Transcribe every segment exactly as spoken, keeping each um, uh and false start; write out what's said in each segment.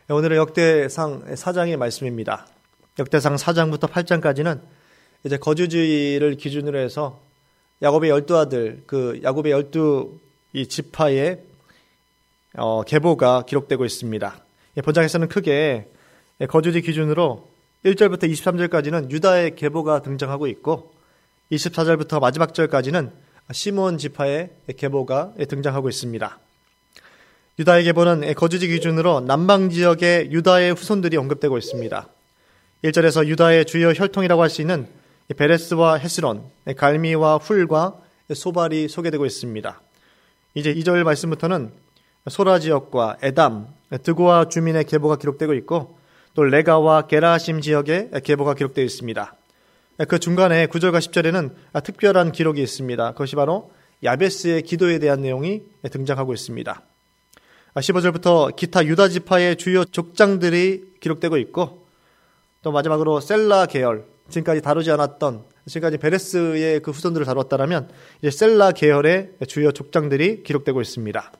오늘은 역대상 사 장의 말씀입니다. 역대상 사 장부터 팔 장까지는 이제 거주지를 기준으로 해서 야곱의 열두 아들, 그 야곱의 열두 이 지파의 어, 계보가 기록되고 있습니다. 본장에서는 크게 거주지 기준으로 일 절부터 이십삼 절까지는 유다의 계보가 등장하고 있고, 이십사 절부터 마지막 절까지는 시므온 지파의 계보가 등장하고 있습니다. 유다의 계보는 거주지 기준으로 남방 지역의 유다의 후손들이 언급되고 있습니다. 일 절에서 유다의 주요 혈통이라고 할 수 있는 베레스와 헤스론, 갈미와 훌과 소발이 소개되고 있습니다. 이제 이 절 말씀부터는 소라 지역과 에담, 드고아 주민의 계보가 기록되고 있고, 또 레가와 게라심 지역의 계보가 기록되어 있습니다. 그 중간에 구 절과 십 절에는 특별한 기록이 있습니다. 그것이 바로 야베스의 기도에 대한 내용이 등장하고 있습니다. 십오 절부터 기타 유다 지파의 주요 족장들이 기록되고 있고, 또 마지막으로 셀라 계열, 지금까지 다루지 않았던, 지금까지 베레스의 그 후손들을 다뤘다면 이제 셀라 계열의 주요 족장들이 기록되고 있습니다.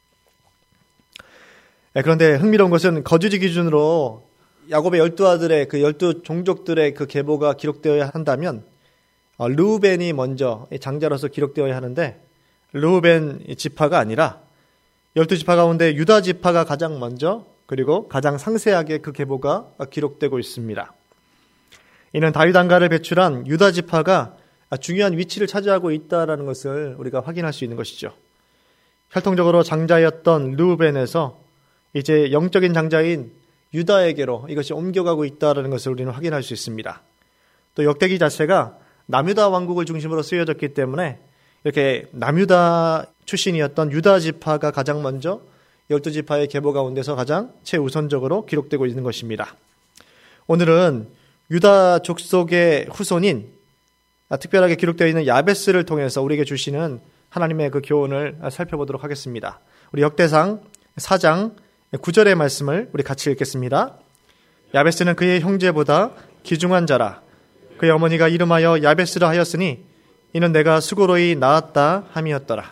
그런데 흥미로운 것은 거주지 기준으로 야곱의 열두 아들의 그 열두 종족들의 그 계보가 기록되어야 한다면 르우벤이 먼저 장자로서 기록되어야 하는데, 르우벤 지파가 아니라 열두 지파 가운데 유다 지파가 가장 먼저, 그리고 가장 상세하게 그 계보가 기록되고 있습니다. 이는 다윗 왕가를 배출한 유다 지파가 중요한 위치를 차지하고 있다는 것을 우리가 확인할 수 있는 것이죠. 혈통적으로 장자였던 르우벤에서 이제 영적인 장자인 유다에게로 이것이 옮겨가고 있다는 것을 우리는 확인할 수 있습니다. 또 역대기 자체가 남유다 왕국을 중심으로 쓰여졌기 때문에 이렇게 남유다 출신이었던 유다 지파가 가장 먼저 열두 지파의 계보 가운데서 가장 최우선적으로 기록되고 있는 것입니다. 오늘은 유다 족속의 후손인 특별하게 기록되어 있는 야베스를 통해서 우리에게 주시는 하나님의 그 교훈을 살펴보도록 하겠습니다. 우리 역대상 사 장 구 절의 말씀을 우리 같이 읽겠습니다. 야베스는 그의 형제보다 귀중한 자라. 그의 어머니가 이름하여 야베스라 하였으니 이는 내가 수고로이 낳았다 함이었더라.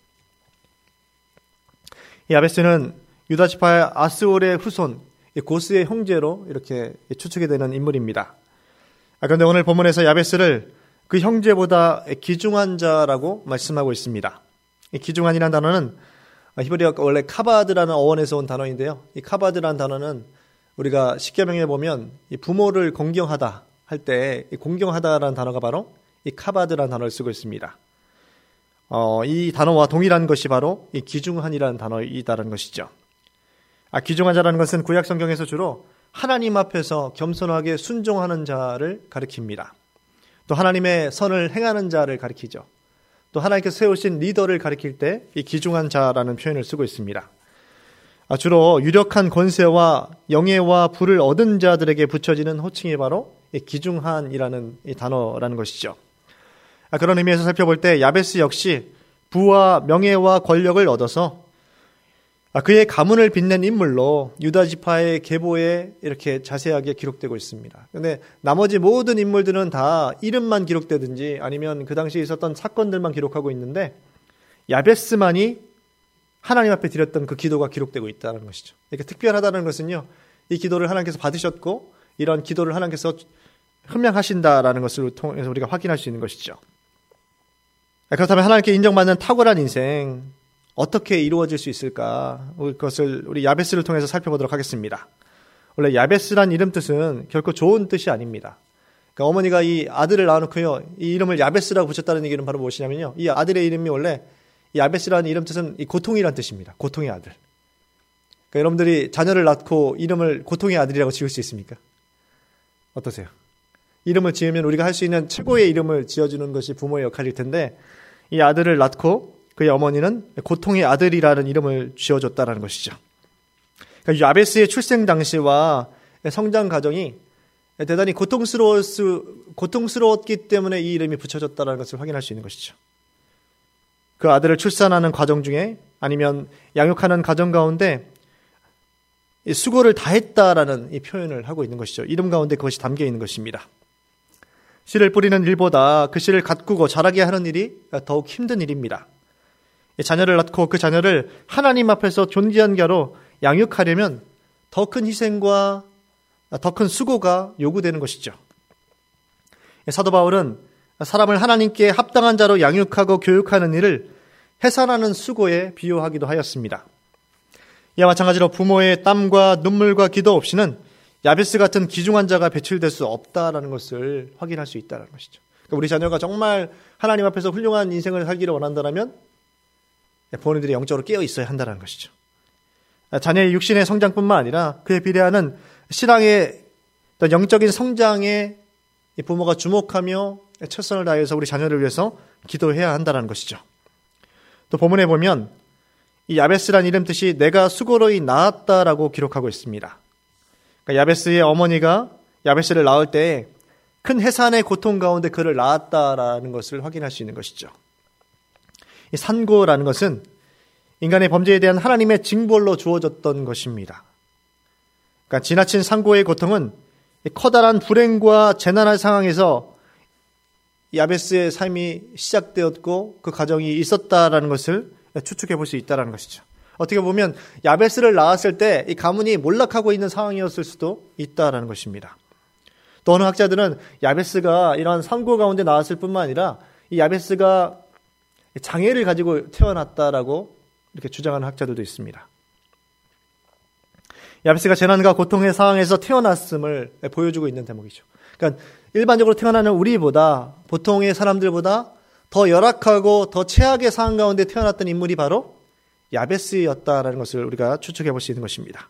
야베스는 유다 지파의 아스올의 후손 고스의 형제로 이렇게 추측이 되는 인물입니다. 그런데 오늘 본문에서 야베스를 그 형제보다 귀중한 자라고 말씀하고 있습니다. 이 귀중한이라는 단어는 히브리어 원래 카바드라는 어원에서 온 단어인데요. 이 카바드라는 단어는 우리가 십계명에 보면 이 부모를 공경하다 할 때 공경하다라는 단어가 바로 이 카바드라는 단어를 쓰고 있습니다. 어, 이 단어와 동일한 것이 바로 이 귀중한이라는 단어이다라는 것이죠. 아, 귀중한 자라는 것은 구약 성경에서 주로 하나님 앞에서 겸손하게 순종하는 자를 가리킵니다. 또 하나님의 선을 행하는 자를 가리키죠. 또 하나님께서 세우신 리더를 가리킬 때 이 귀중한 자라는 표현을 쓰고 있습니다. 아, 주로 유력한 권세와 영예와 부를 얻은 자들에게 붙여지는 호칭이 바로 이 귀중한이라는 이 단어라는 것이죠. 아, 그런 의미에서 살펴볼 때 야베스 역시 부와 명예와 권력을 얻어서 아, 그의 가문을 빛낸 인물로 유다 지파의 계보에 이렇게 자세하게 기록되고 있습니다. 그런데 나머지 모든 인물들은 다 이름만 기록되든지 아니면 그 당시에 있었던 사건들만 기록하고 있는데 야베스만이 하나님 앞에 드렸던 그 기도가 기록되고 있다는 것이죠. 이렇게 특별하다는 것은요, 이 기도를 하나님께서 받으셨고 이런 기도를 하나님께서 흠양하신다라는 것을 통해서 우리가 확인할 수 있는 것이죠. 그렇다면 하나님께 인정받는 탁월한 인생 어떻게 이루어질 수 있을까? 그것을 우리 야베스를 통해서 살펴보도록 하겠습니다. 원래 야베스란 이름 뜻은 결코 좋은 뜻이 아닙니다. 그러니까 어머니가 이 아들을 낳아놓고요, 이 이름을 야베스라고 붙였다는 얘기는 바로 무엇이냐면요, 이 아들의 이름이 원래 이 야베스라는 이름 뜻은 이 고통이란 뜻입니다. 고통의 아들. 그러니까 여러분들이 자녀를 낳고 이름을 고통의 아들이라고 지을 수 있습니까? 어떠세요? 이름을 지으면 우리가 할 수 있는 최고의 이름을 지어주는 것이 부모의 역할일 텐데, 이 아들을 낳고 그의 어머니는 고통의 아들이라는 이름을 지어줬다는 것이죠. 그러니까 야베스의 출생 당시와 성장 과정이 대단히 고통스러울 수, 고통스러웠기 때문에 이 이름이 붙여졌다는 것을 확인할 수 있는 것이죠. 그 아들을 출산하는 과정 중에 아니면 양육하는 과정 가운데 수고를 다했다라는 이 표현을 하고 있는 것이죠. 이름 가운데 그것이 담겨 있는 것입니다. 씨를 뿌리는 일보다 그 씨를 가꾸고 자라게 하는 일이 더욱 힘든 일입니다. 자녀를 낳고 그 자녀를 하나님 앞에서 존귀한 자로 양육하려면 더 큰 희생과 더 큰 수고가 요구되는 것이죠. 사도 바울은 사람을 하나님께 합당한 자로 양육하고 교육하는 일을 해산하는 수고에 비유하기도 하였습니다. 이와 마찬가지로 부모의 땀과 눈물과 기도 없이는 야베스 같은 귀중한 자가 배출될 수 없다라는 것을 확인할 수 있다는 것이죠. 그러니까 우리 자녀가 정말 하나님 앞에서 훌륭한 인생을 살기를 원한다면 부모님들이 영적으로 깨어 있어야 한다는 것이죠. 자녀의 육신의 성장뿐만 아니라 그에 비례하는 신앙의 영적인 성장에 부모가 주목하며 최선을 다해서 우리 자녀를 위해서 기도해야 한다는 것이죠. 또 본문에 보면 이 야베스란 이름 뜻이 내가 수고로이 낳았다라고 기록하고 있습니다. 그러니까 야베스의 어머니가 야베스를 낳을 때 큰 해산의 고통 가운데 그를 낳았다라는 것을 확인할 수 있는 것이죠. 이 산고라는 것은 인간의 범죄에 대한 하나님의 징벌로 주어졌던 것입니다. 그러니까 지나친 산고의 고통은 커다란 불행과 재난의 상황에서 야베스의 삶이 시작되었고 그 과정이 있었다라는 것을 추측해 볼 수 있다는 것이죠. 어떻게 보면 야베스를 낳았을 때 이 가문이 몰락하고 있는 상황이었을 수도 있다라는 것입니다. 또 어느 학자들은 야베스가 이러한 산고 가운데 나왔을 뿐만 아니라 이 야베스가 장애를 가지고 태어났다라고 이렇게 주장하는 학자들도 있습니다. 야베스가 재난과 고통의 상황에서 태어났음을 보여주고 있는 대목이죠. 그러니까 일반적으로 태어나는 우리보다 보통의 사람들보다 더 열악하고 더 최악의 상황 가운데 태어났던 인물이 바로 야베스였다라는 것을 우리가 추측해 볼 수 있는 것입니다.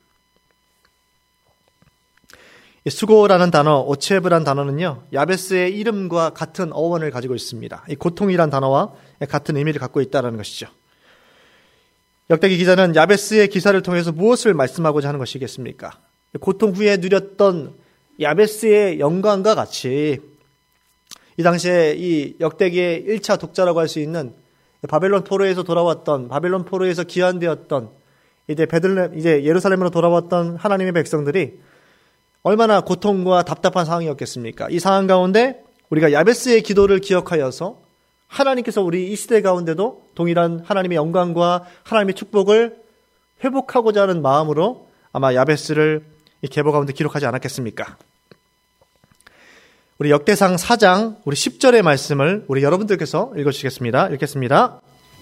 이 수고라는 단어, 오체브란 단어는요, 야베스의 이름과 같은 어원을 가지고 있습니다. 이 고통이란 단어와 같은 의미를 갖고 있다는 것이죠. 역대기 기자는 야베스의 기사를 통해서 무엇을 말씀하고자 하는 것이겠습니까? 고통 후에 누렸던 야베스의 영광과 같이 이 당시에 이 역대기의 일 차 독자라고 할 수 있는 바벨론 포로에서 돌아왔던, 바벨론 포로에서 기환되었던 이제 베들레, 이제 예루살렘으로 돌아왔던 하나님의 백성들이 얼마나 고통과 답답한 상황이었겠습니까? 이 상황 가운데 우리가 야베스의 기도를 기억하여서 하나님께서 우리 이 시대 가운데도 동일한 하나님의 영광과 하나님의 축복을 회복하고자 하는 마음으로 아마 야베스를 이 계보 가운데 기록하지 않았겠습니까? 우리 역대상 사 장 우리 십 절의 말씀을 우리 여러분들께서 읽어주시겠습니다. 읽겠습니다.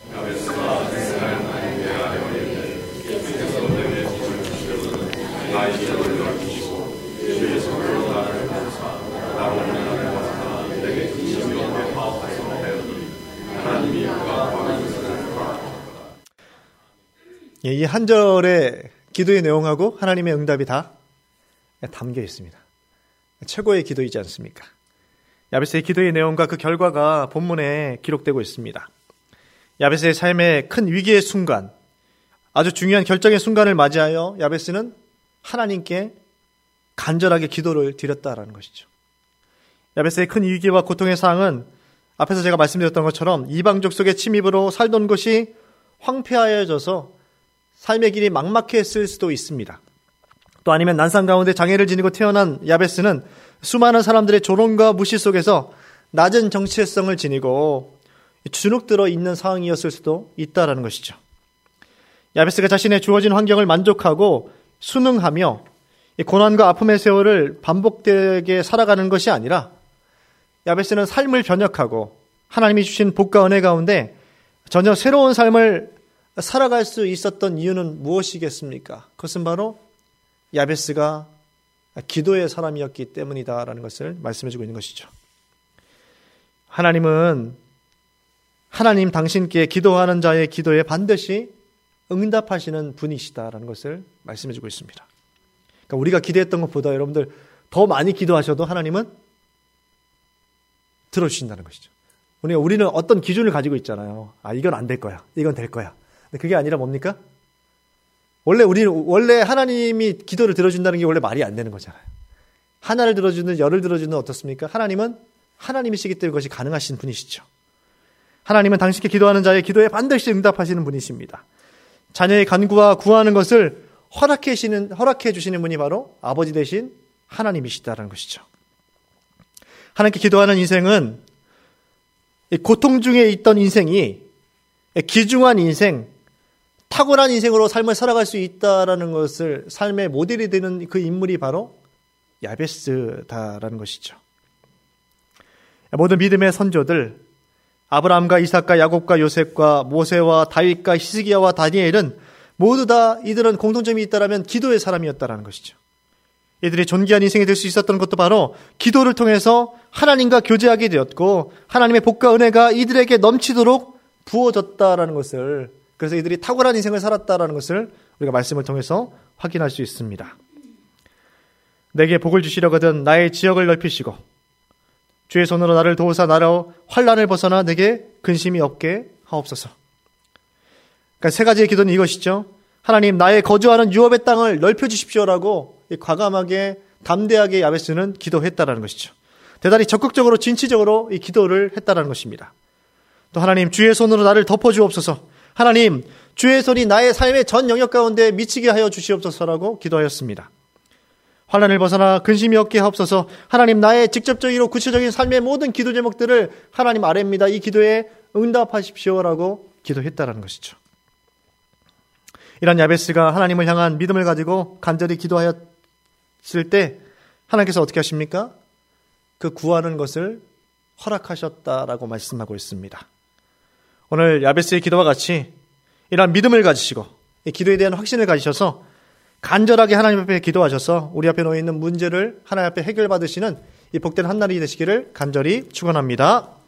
이 한 절의 기도의 내용하고 하나님의 응답이 다 담겨 있습니다. 최고의 기도이지 않습니까? 야베스의 기도의 내용과 그 결과가 본문에 기록되고 있습니다. 야베스의 삶의 큰 위기의 순간, 아주 중요한 결정의 순간을 맞이하여 야베스는 하나님께 간절하게 기도를 드렸다라는 것이죠. 야베스의 큰 위기와 고통의 상황은 앞에서 제가 말씀드렸던 것처럼 이방족 속의 침입으로 살던 곳이 황폐하여져서 삶의 길이 막막했을 수도 있습니다. 또 아니면 난상 가운데 장애를 지니고 태어난 야베스는 수많은 사람들의 조롱과 무시 속에서 낮은 정체성을 지니고 주눅들어 있는 상황이었을 수도 있다라는 것이죠. 야베스가 자신의 주어진 환경을 만족하고 순응하며 고난과 아픔의 세월을 반복되게 살아가는 것이 아니라 야베스는 삶을 변혁하고 하나님이 주신 복과 은혜 가운데 전혀 새로운 삶을 살아갈 수 있었던 이유는 무엇이겠습니까? 그것은 바로 야베스가 기도의 사람이었기 때문이다라는 것을 말씀해주고 있는 것이죠. 하나님은 하나님 당신께 기도하는 자의 기도에 반드시 응답하시는 분이시다라는 것을 말씀해주고 있습니다. 그러니까 우리가 기대했던 것보다 여러분들 더 많이 기도하셔도 하나님은 들어주신다는 것이죠. 우리가 우리는 어떤 기준을 가지고 있잖아요. 아, 이건 안 될 거야. 이건 될 거야. 근데 그게 아니라 뭡니까? 원래 우리 원래 하나님이 기도를 들어준다는 게 원래 말이 안 되는 거잖아요. 하나를 들어주는 열을 들어주는 어떻습니까? 하나님은 하나님이시기 때문에 그것이 가능하신 분이시죠. 하나님은 당신께 기도하는 자의 기도에 반드시 응답하시는 분이십니다. 자녀의 간구와 구하는 것을 허락해 주시는 허락해 주시는 분이 바로 아버지 되신 하나님이시다라는 것이죠. 하나님께 기도하는 인생은 고통 중에 있던 인생이 귀중한 인생, 탁월한 인생으로 삶을 살아갈 수 있다라는 것을 삶의 모델이 되는 그 인물이 바로 야베스다라는 것이죠. 모든 믿음의 선조들, 아브라함과 이삭과 야곱과 요셉과 모세와 다윗과 히스기야와 다니엘은 모두 다 이들은 공통점이 있다라면 기도의 사람이었다라는 것이죠. 이들이 존귀한 인생이 될 수 있었던 것도 바로 기도를 통해서 하나님과 교제하게 되었고 하나님의 복과 은혜가 이들에게 넘치도록 부어졌다라는 것을, 그래서 이들이 탁월한 인생을 살았다라는 것을 우리가 말씀을 통해서 확인할 수 있습니다. 내게 복을 주시려거든 나의 지역을 넓히시고 주의 손으로 나를 도우사 나로 환난을 벗어나 내게 근심이 없게 하옵소서. 그러니까 세 가지의 기도는 이것이죠. 하나님, 나의 거주하는 유업의 땅을 넓혀주십시오라고 과감하게 담대하게 야베스는 기도했다라는 것이죠. 대단히 적극적으로 진취적으로 이 기도를 했다라는 것입니다. 또 하나님, 주의 손으로 나를 덮어주옵소서. 하나님, 주의 손이 나의 삶의 전 영역 가운데 미치게 하여 주시옵소서라고 기도하였습니다. 환난을 벗어나 근심이 없게 하옵소서. 하나님, 나의 직접적이고 구체적인 삶의 모든 기도 제목들을 하나님 아뢰입니다. 이 기도에 응답하십시오라고 기도했다라는 것이죠. 이런 야베스가 하나님을 향한 믿음을 가지고 간절히 기도하였을 때 하나님께서 어떻게 하십니까? 그 구하는 것을 허락하셨다라고 말씀하고 있습니다. 오늘 야베스의 기도와 같이 이런 믿음을 가지시고 이 기도에 대한 확신을 가지셔서 간절하게 하나님 앞에 기도하셔서 우리 앞에 놓여 있는 문제를 하나님 앞에 해결받으시는 이 복된 한날이 되시기를 간절히 축원합니다.